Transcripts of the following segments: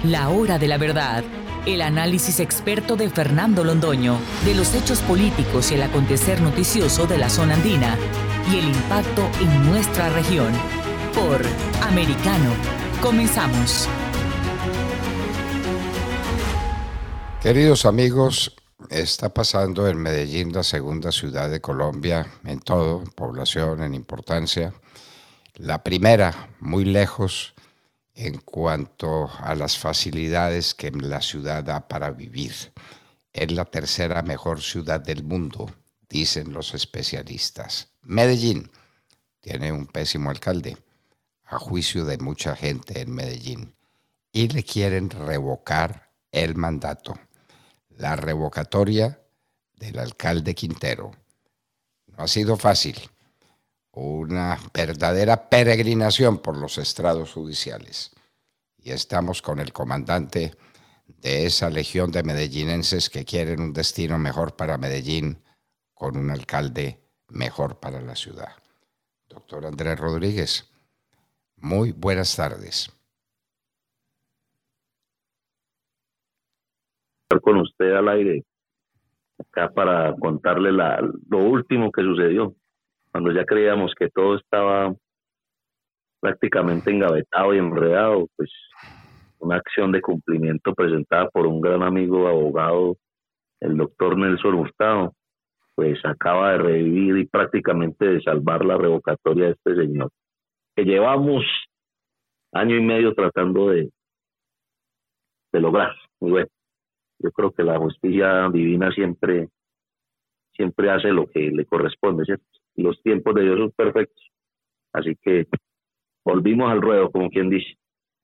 La hora de la verdad. El análisis experto de Fernando Londoño de los hechos políticos y el acontecer noticioso de la zona andina y el impacto en nuestra región. Por Americano. Comenzamos. Queridos amigos, está pasando en Medellín, la segunda ciudad de Colombia, en todo, en población, en importancia. La primera, muy lejos, en cuanto a las facilidades que la ciudad da para vivir. Es la tercera mejor ciudad del mundo, dicen los especialistas. Medellín tiene un pésimo alcalde, a juicio de mucha gente en Medellín, y le quieren revocar el mandato. La revocatoria del alcalde Quintero no ha sido fácil. Una verdadera peregrinación por los estrados judiciales. Y estamos con el comandante de esa legión de medellinenses que quieren un destino mejor para Medellín, con un alcalde mejor para la ciudad. Doctor Andrés Rodríguez, muy buenas tardes. Con usted al aire, acá para contarle lo último que sucedió, cuando ya creíamos que todo estaba prácticamente engavetado y enredado, pues una acción de cumplimiento presentada por un gran amigo abogado, el doctor Nelson Hurtado, pues acaba de revivir y prácticamente de salvar la revocatoria de este señor, que llevamos año y medio tratando de lograr. Y bueno, yo creo que la justicia divina siempre hace lo que le corresponde, ¿cierto? Y los tiempos de Dios son perfectos. Así que volvimos al ruedo, como quien dice.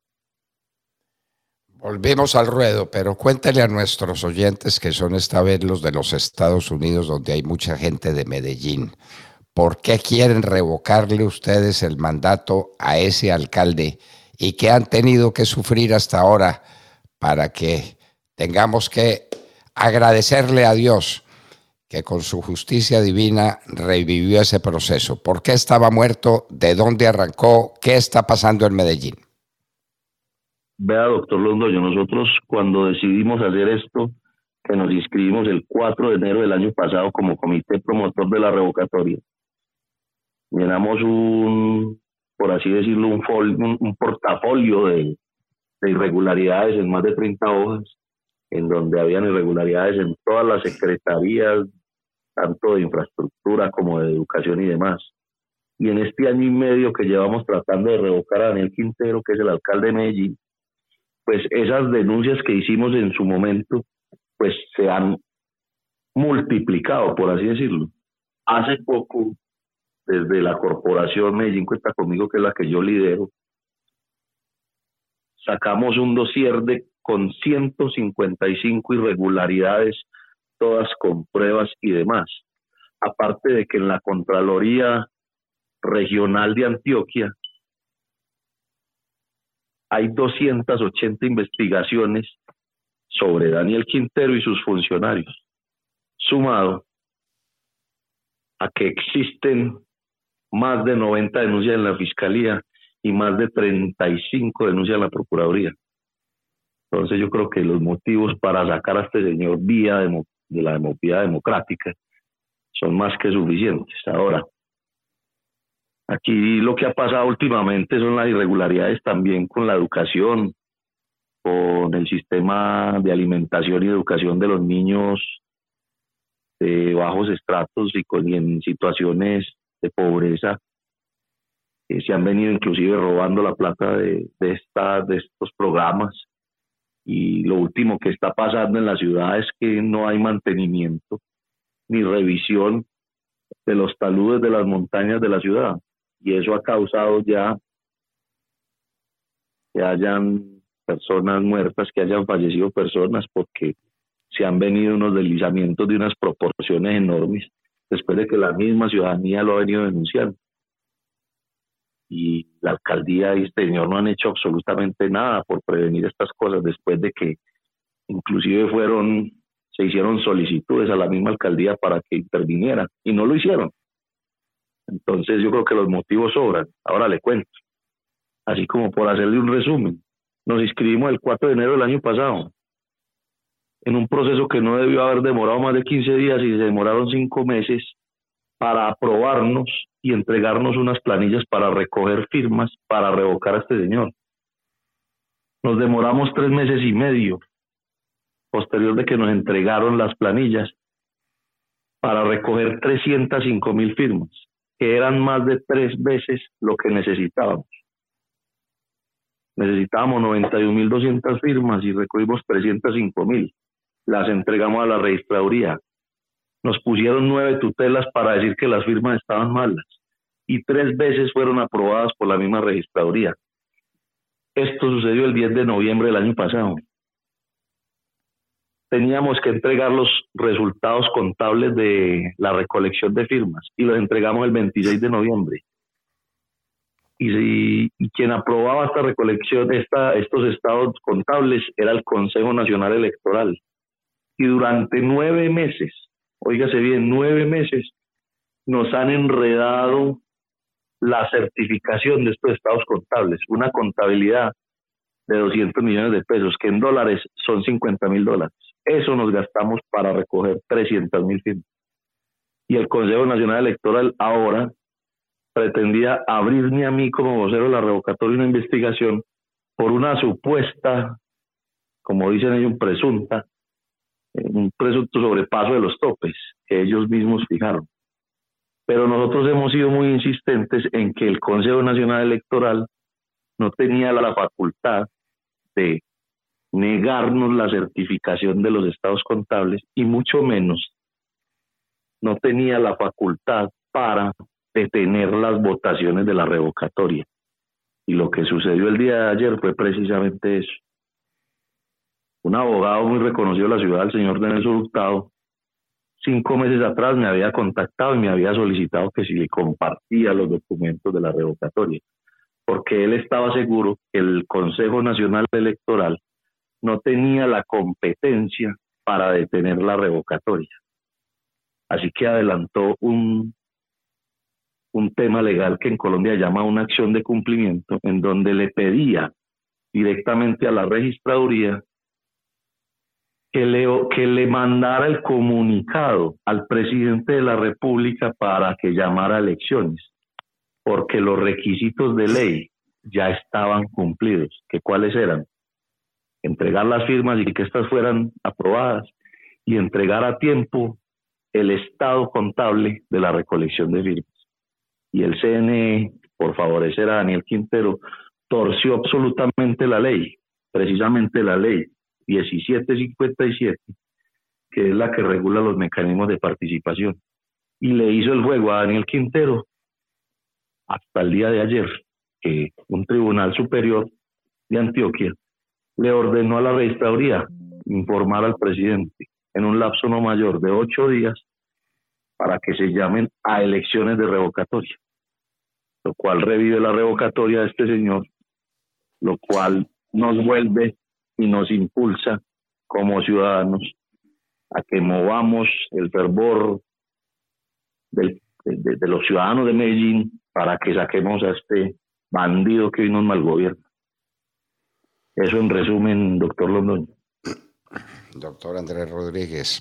Volvimos al ruedo, pero cuéntale a nuestros oyentes, que son esta vez los de los Estados Unidos, donde hay mucha gente de Medellín. ¿Por qué quieren revocarle ustedes el mandato a ese alcalde y qué han tenido que sufrir hasta ahora para que tengamos que agradecerle a Dios que con su justicia divina revivió ese proceso? ¿Por qué estaba muerto? ¿De dónde arrancó? ¿Qué está pasando en Medellín? Vea, doctor Londoño, nosotros cuando decidimos hacer esto, que nos inscribimos el 4 de enero del año pasado como comité promotor de la revocatoria, llenamos por así decirlo, un portafolio de irregularidades en más de 30 hojas, en donde habían irregularidades en todas las secretarías, tanto de infraestructura como de educación y demás. Y en este año y medio que llevamos tratando de revocar a Daniel Quintero, que es el alcalde de Medellín, pues esas denuncias que hicimos en su momento, pues se han multiplicado, por así decirlo. Hace poco, desde la corporación Medellín Cuenta Conmigo, que es la que yo lidero, sacamos un dossier con 155 irregularidades, todas con pruebas y demás. Aparte de que en la Contraloría Regional de Antioquia hay 280 investigaciones sobre Daniel Quintero y sus funcionarios, sumado a que existen más de 90 denuncias en la Fiscalía y más de 35 denuncias en la Procuraduría. Entonces yo creo que los motivos para sacar a este señor vía de la vía democrática son más que suficientes. Ahora, aquí lo que ha pasado últimamente son las irregularidades también con la educación, con el sistema de alimentación y educación de los niños de bajos estratos y en situaciones de pobreza. Se han venido inclusive robando la plata de estos programas. Y lo último que está pasando en la ciudad es que no hay mantenimiento ni revisión de los taludes de las montañas de la ciudad. Y eso ha causado ya que hayan personas muertas, que hayan fallecido personas, porque se han venido unos deslizamientos de unas proporciones enormes, después de que la misma ciudadanía lo ha venido denunciando. Y la alcaldía y este señor no han hecho absolutamente nada por prevenir estas cosas, después de que inclusive se hicieron solicitudes a la misma alcaldía para que interviniera, y no lo hicieron. Entonces yo creo que los motivos sobran. Ahora le cuento, así como por hacerle un resumen. Nos inscribimos el 4 de enero del año pasado, en un proceso que no debió haber demorado más de 15 días y se demoraron 5 meses para aprobarnos y entregarnos unas planillas para recoger firmas para revocar a este señor. Nos demoramos 3 meses y medio, posterior de que nos entregaron las planillas, para recoger 305,000 firmas, que eran más de 3 veces lo que necesitábamos. Necesitábamos 91,200 firmas y recogimos 305,000. Las entregamos a la registraduría. Nos pusieron 9 tutelas para decir que las firmas estaban malas y 3 veces fueron aprobadas por la misma registraduría. Esto sucedió el 10 de noviembre del año pasado. Teníamos que entregar los resultados contables de la recolección de firmas y los entregamos el 26 de noviembre. Y quien aprobaba esta recolección, estos estados contables, era el Consejo Nacional Electoral. Y durante 9 meses, óigase bien, 9 meses, nos han enredado la certificación de estos estados contables, una contabilidad de 200 millones de pesos, que en dólares son $50,000. Eso nos gastamos para recoger 300,000 firmas. Y el Consejo Nacional Electoral ahora pretendía abrirme a mí como vocero de la revocatoria una investigación por una supuesta, como dicen ellos, un presunto sobrepaso de los topes que ellos mismos fijaron. Pero nosotros hemos sido muy insistentes en que el Consejo Nacional Electoral no tenía la facultad de negarnos la certificación de los estados contables y mucho menos no tenía la facultad para detener las votaciones de la revocatoria. Y lo que sucedió el día de ayer fue precisamente eso. Un abogado muy reconocido de la ciudad, el señor Nelson Hurtado, 5 meses atrás me había contactado y me había solicitado que si le compartía los documentos de la revocatoria, porque él estaba seguro que el Consejo Nacional Electoral no tenía la competencia para detener la revocatoria. Así que adelantó un tema legal que en Colombia llama una acción de cumplimiento, en donde le pedía directamente a la registraduría que le mandara el comunicado al presidente de la República para que llamara a elecciones, porque los requisitos de ley ya estaban cumplidos. ¿Que cuáles eran? Entregar las firmas y que éstas fueran aprobadas y entregar a tiempo el estado contable de la recolección de firmas. Y el CNE, por favorecer a Daniel Quintero, torció absolutamente la ley, precisamente la ley 1757, que es la que regula los mecanismos de participación, y le hizo el juego a Daniel Quintero hasta el día de ayer, que un tribunal superior de Antioquia le ordenó a la registraduría informar al presidente en un lapso no mayor de 8 días para que se llamen a elecciones de revocatoria, lo cual revive la revocatoria de este señor, lo cual nos vuelve y nos impulsa como ciudadanos a que movamos el fervor de los ciudadanos de Medellín para que saquemos a este bandido que hoy nos malgobierna. Eso en resumen, doctor Londoño. Doctor Andrés Rodríguez,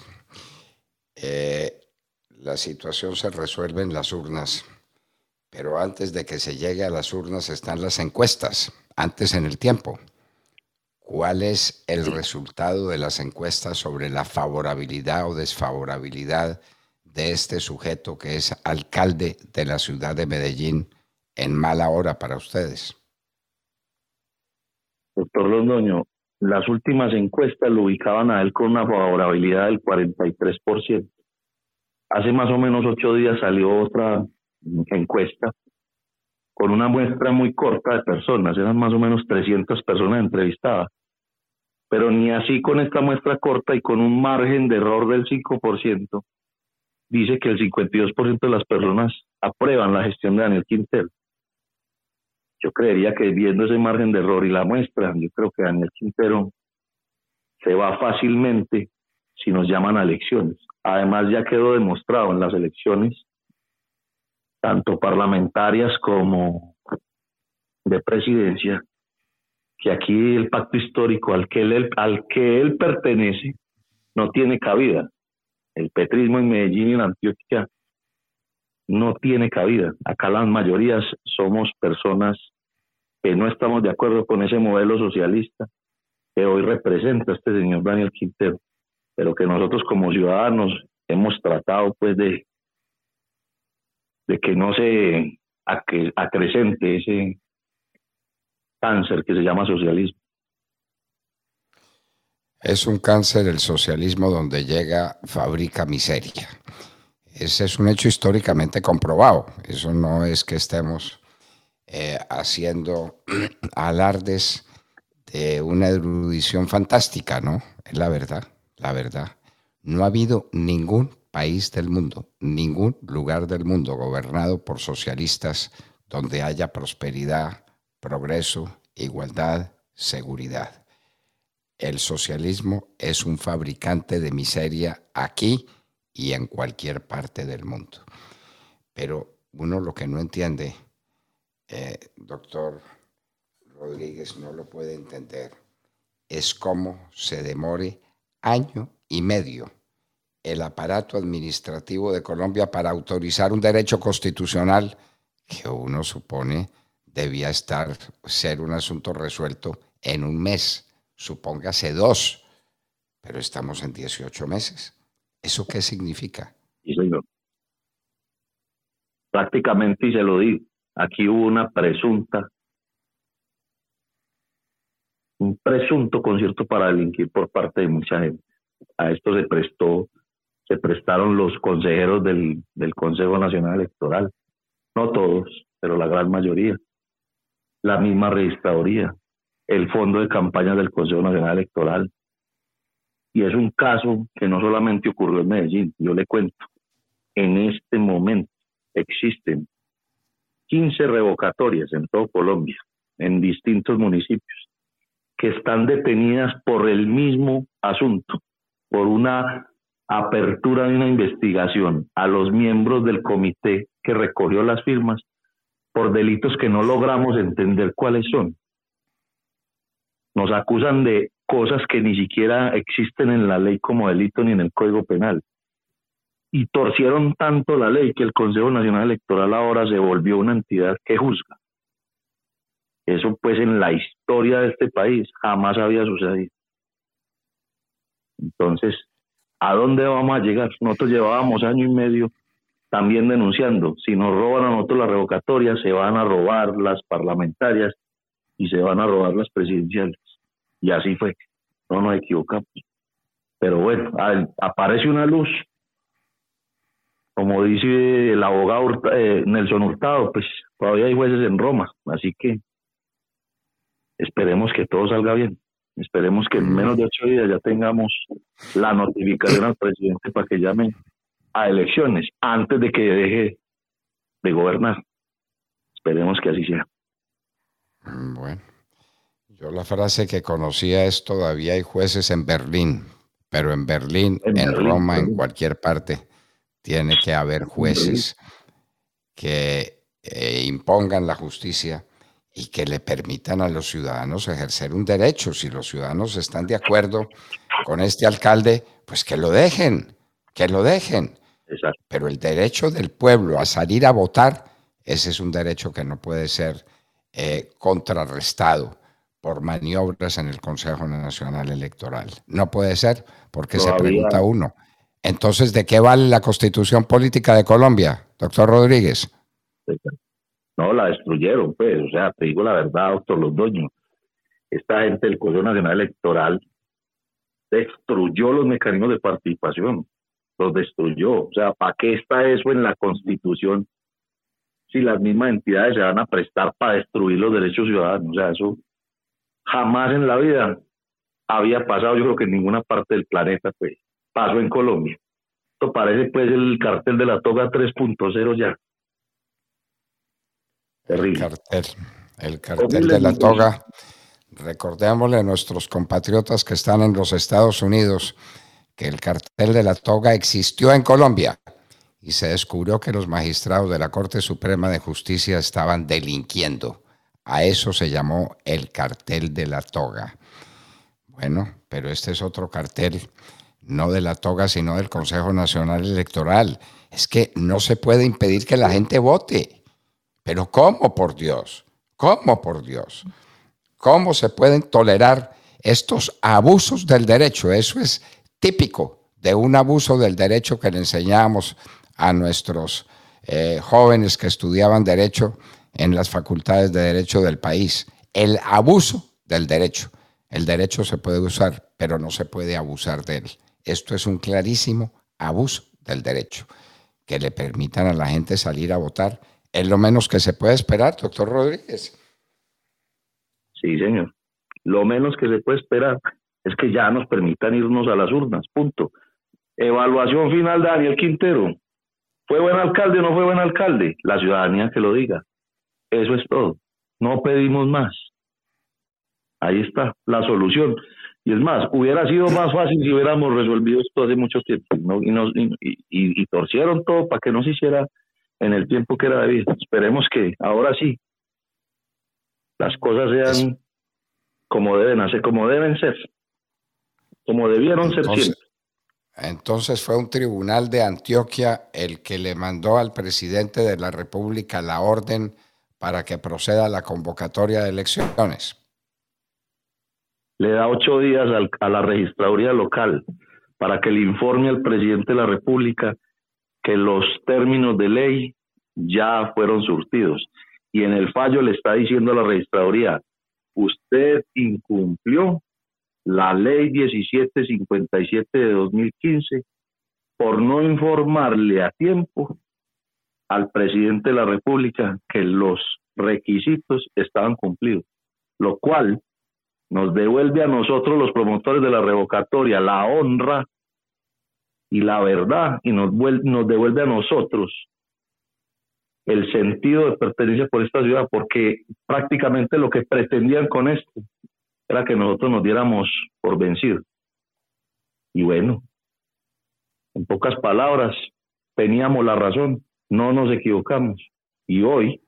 la situación se resuelve en las urnas, pero antes de que se llegue a las urnas están las encuestas, antes en el tiempo. ¿Cuál es el resultado de las encuestas sobre la favorabilidad o desfavorabilidad de este sujeto que es alcalde de la ciudad de Medellín en mala hora para ustedes? Doctor Londoño, las últimas encuestas lo ubicaban a él con una favorabilidad del 43%. Hace más o menos 8 días salió otra encuesta con una muestra muy corta de personas, eran más o menos 300 personas entrevistadas, pero ni así con esta muestra corta y con un margen de error del 5%, dice que el 52% de las personas aprueban la gestión de Daniel Quintero. Yo creería que viendo ese margen de error y la muestra, yo creo que Daniel Quintero se va fácilmente si nos llaman a elecciones. Además, ya quedó demostrado en las elecciones, tanto parlamentarias como de presidencia, que aquí el pacto histórico al que él pertenece no tiene cabida. El petrismo en Medellín y en Antioquia no tiene cabida. Acá las mayorías somos personas que no estamos de acuerdo con ese modelo socialista que hoy representa este señor Daniel Quintero, pero que nosotros como ciudadanos hemos tratado pues de que no se acrecente ese cáncer que se llama socialismo. Es un cáncer el socialismo, donde llega, fabrica miseria. Ese es un hecho históricamente comprobado. Eso no es que estemos haciendo alardes de una erudición fantástica, ¿no? Es la verdad, la verdad. No ha habido ningún país del mundo, ningún lugar del mundo gobernado por socialistas donde haya prosperidad, progreso, igualdad, seguridad. El socialismo es un fabricante de miseria aquí y en cualquier parte del mundo. Pero uno lo que no entiende, doctor Rodríguez, no lo puede entender, es cómo se demore año y medio el aparato administrativo de Colombia para autorizar un derecho constitucional que uno supone debía ser un asunto resuelto en un mes, supóngase 2, pero estamos en 18 meses. ¿Eso qué significa? Sí, señor. Prácticamente, y se lo digo, aquí hubo un presunto concierto para delinquir por parte de mucha gente. A esto se prestaron los consejeros del Consejo Nacional Electoral, no todos, pero la gran mayoría, la misma registraduría, el fondo de campaña del Consejo Nacional Electoral. Y es un caso que no solamente ocurrió en Medellín. Yo le cuento, en este momento existen 15 revocatorias en todo Colombia, en distintos municipios, que están detenidas por el mismo asunto, por una apertura de una investigación a los miembros del comité que recogió las firmas por delitos que no logramos entender cuáles son. Nos acusan de cosas que ni siquiera existen en la ley como delito ni en el Código Penal. Y torcieron tanto la ley que el Consejo Nacional Electoral ahora se volvió una entidad que juzga. Eso pues en la historia de este país jamás había sucedido. Entonces, ¿a dónde vamos a llegar? Nosotros llevábamos año y medio también denunciando. Si nos roban a nosotros las revocatorias, se van a robar las parlamentarias y se van a robar las presidenciales. Y así fue. No nos equivocamos. Pero bueno, aparece una luz. Como dice el abogado Nelson Hurtado, pues todavía hay jueces en Roma. Así que esperemos que todo salga bien. Esperemos que en menos de 8 días ya tengamos la notificación al presidente para que llame a elecciones antes de que deje de gobernar. Esperemos que así sea. Bueno, yo la frase que conocía es: todavía hay jueces en Berlín, pero en Berlín, en Roma, en cualquier parte, tiene que haber jueces que impongan la justicia y que le permitan a los ciudadanos ejercer un derecho. Si los ciudadanos están de acuerdo con este alcalde, pues que lo dejen, que lo dejen. Exacto. Pero el derecho del pueblo a salir a votar, ese es un derecho que no puede ser contrarrestado por maniobras en el Consejo Nacional Electoral. No puede ser, porque se pregunta uno, entonces, ¿de qué vale la Constitución Política de Colombia, doctor Rodríguez? No, la destruyeron, pues. O sea, te digo la verdad, doctor Londoño. Esta gente del Consejo Nacional Electoral destruyó los mecanismos de participación. Los destruyó. O sea, ¿para qué está eso en la Constitución si las mismas entidades se van a prestar para destruir los derechos ciudadanos? O sea, eso jamás en la vida había pasado, yo creo que en ninguna parte del planeta, pues, pasó en Colombia. Esto parece, pues, el cartel de la toga 3.0 ya. Terrible. El cartel de la toga. Recordémosle a nuestros compatriotas que están en los Estados Unidos que el cartel de la toga existió en Colombia y se descubrió que los magistrados de la Corte Suprema de Justicia estaban delinquiendo A eso se llamó el cartel de la toga. Bueno, pero este es otro cartel, no de la toga, sino del Consejo Nacional Electoral. Es que no se puede impedir que la gente vote. Pero ¿cómo, por Dios? ¿Cómo, por Dios? ¿Cómo se pueden tolerar estos abusos del derecho? Eso es típico de un abuso del derecho que le enseñábamos a nuestros jóvenes que estudiaban derecho en las facultades de derecho del país. El abuso del derecho. El derecho se puede usar, pero no se puede abusar de él. Esto es un clarísimo abuso del derecho. Que le permitan a la gente salir a votar es lo menos que se puede esperar, doctor Rodríguez. Sí, señor. Lo menos que se puede esperar es que ya nos permitan irnos a las urnas, punto. Evaluación final de Daniel Quintero. ¿Fue buen alcalde o no fue buen alcalde? La ciudadanía que lo diga. Eso es todo. No pedimos más. Ahí está la solución. Y es más, hubiera sido más fácil si hubiéramos resolvido esto hace mucho tiempo, ¿no? Y torcieron todo para que no se hiciera en el tiempo que era debido. Esperemos que ahora sí las cosas sean como deben hacer, como deben ser, como debieron ser siempre. Entonces fue un tribunal de Antioquia el que le mandó al presidente de la República la orden para que proceda a la convocatoria de elecciones. Le da 8 días a la registraduría local para que le informe al presidente de la República que los términos de ley ya fueron surtidos. Y en el fallo le está diciendo a la registraduría, usted incumplió la ley 1757 de 2015 por no informarle a tiempo al presidente de la República que los requisitos estaban cumplidos, lo cual nos devuelve a nosotros los promotores de la revocatoria la honra y la verdad, y nos devuelve a nosotros el sentido de pertenencia por esta ciudad, porque prácticamente lo que pretendían con esto era que nosotros nos diéramos por vencidos. Y bueno, en pocas palabras, teníamos la razón, no nos equivocamos, y hoy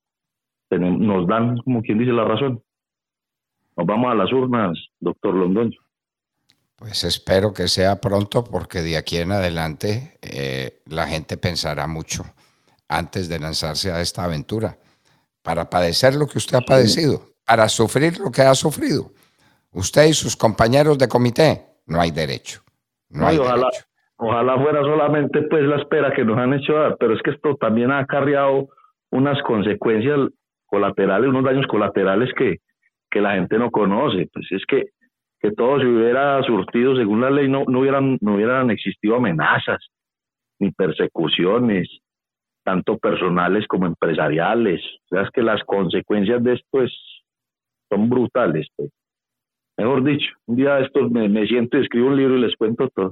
nos dan, como quien dice, la razón. Nos vamos a las urnas, doctor Londoño. Pues espero que sea pronto, porque de aquí en adelante la gente pensará mucho antes de lanzarse a esta aventura, para padecer lo que usted ha padecido, para sufrir lo que ha sufrido. Usted y sus compañeros de comité, no hay derecho. No hay derecho. Ojalá fuera solamente pues la espera que nos han hecho dar, pero es que esto también ha acarreado unas consecuencias colaterales, unos daños colaterales que la gente no conoce. Pues es que todo se hubiera surtido según la ley, no hubieran existido amenazas ni persecuciones, tanto personales como empresariales. O sea, es que las consecuencias de esto son brutales. Pues. Mejor dicho, un día de estos me siento y escribo un libro y les cuento todo.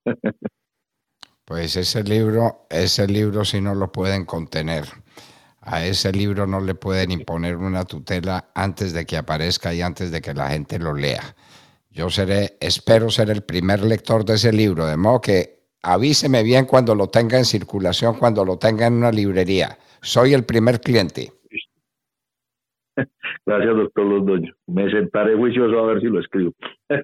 Pues ese libro sí no lo pueden contener. A ese libro no le pueden imponer una tutela antes de que aparezca y antes de que la gente lo lea. Yo espero ser el primer lector de ese libro, de modo que avíseme bien cuando lo tenga en circulación, cuando lo tenga en una librería. Soy el primer cliente. Gracias, doctor Londoño. Me sentaré juicioso a ver si lo escribo.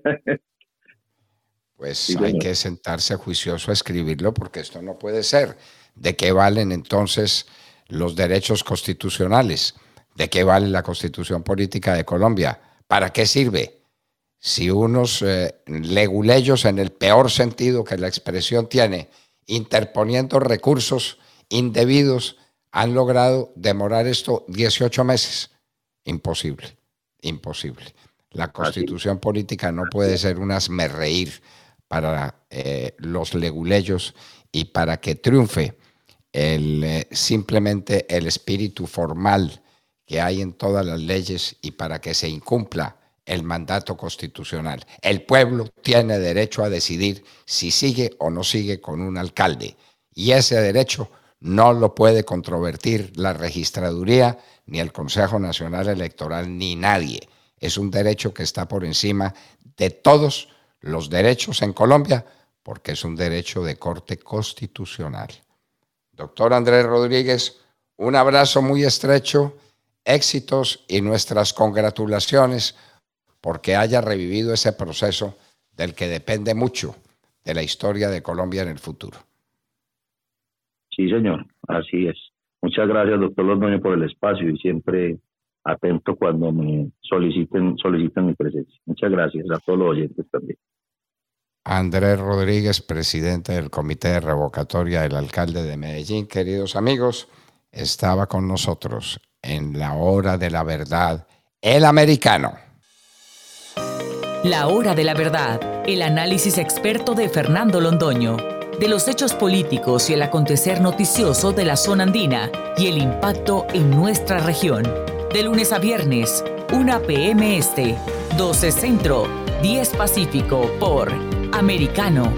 Pues sí, hay que sentarse juicioso a escribirlo, porque esto no puede ser. ¿De qué valen entonces los derechos constitucionales? ¿De qué vale la Constitución Política de Colombia? ¿Para qué sirve? Si unos leguleyos, en el peor sentido que la expresión tiene, interponiendo recursos indebidos, han logrado demorar esto 18 meses. Imposible, imposible. La Constitución Política no puede ser un hazmerreír para los leguleyos y para que triunfe simplemente el espíritu formal que hay en todas las leyes y para que se incumpla el mandato constitucional. El pueblo tiene derecho a decidir si sigue o no sigue con un alcalde, y ese derecho no lo puede controvertir la registraduría, ni el Consejo Nacional Electoral, ni nadie. Es un derecho que está por encima de todos los derechos en Colombia, porque es un derecho de corte constitucional. Doctor Andrés Rodríguez, un abrazo muy estrecho. éxitos y nuestras congratulaciones porque haya revivido ese proceso del que depende mucho de la historia de Colombia en el futuro. Sí, señor, así es. Muchas gracias, doctor Londoño, por el espacio y siempre atento cuando me solicitan mi presencia. Muchas gracias a todos los oyentes también. Andrés Rodríguez, presidente del Comité de Revocatoria del Alcalde de Medellín. Queridos amigos, estaba con nosotros en la hora de la verdad, el americano. La hora de la verdad, el análisis experto de Fernando Londoño, de los hechos políticos y el acontecer noticioso de la zona andina y el impacto en nuestra región. De lunes a viernes, 1 p.m. Este, 12 Centro, 10 Pacífico, por Americano.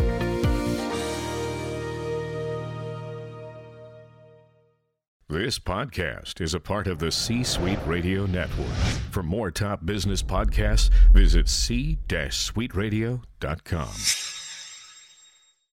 This podcast is a part of the C-Suite Radio Network. For more top business podcasts, visit c-suiteradio.com.